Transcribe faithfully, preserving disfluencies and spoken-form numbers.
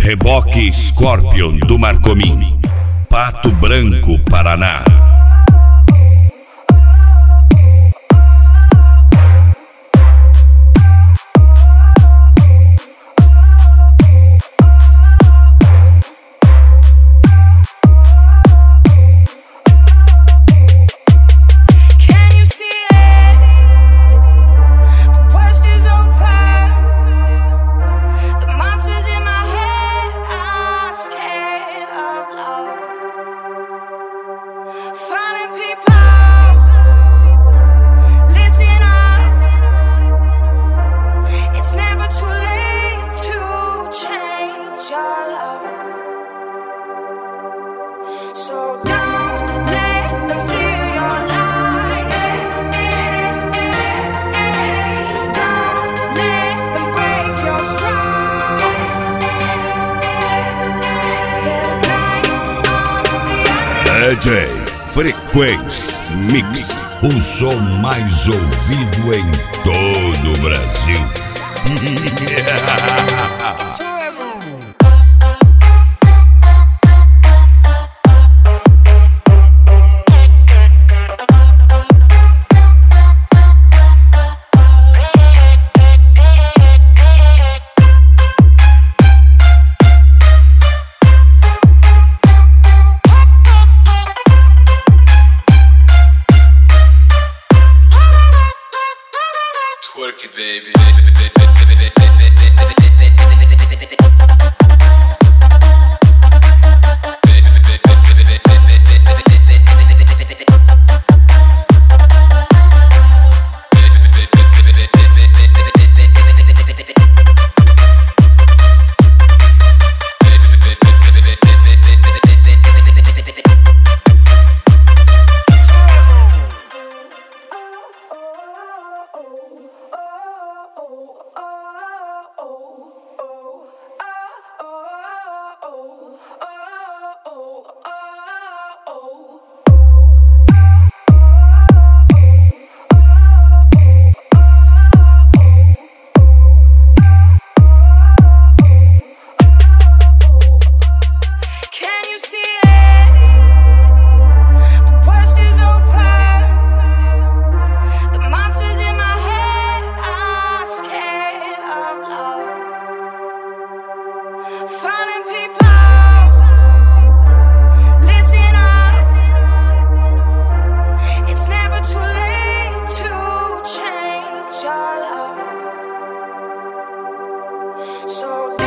Reboque Scorpion do Marcomim, Pato Branco, Paraná. So don't let them steal your light. Don't let them break your stride. There's light on the other D J Frequência Mix, o som mais ouvido em todo o Brasil. Work it, baby. Finding people, listen up. It's never too late to change your love. So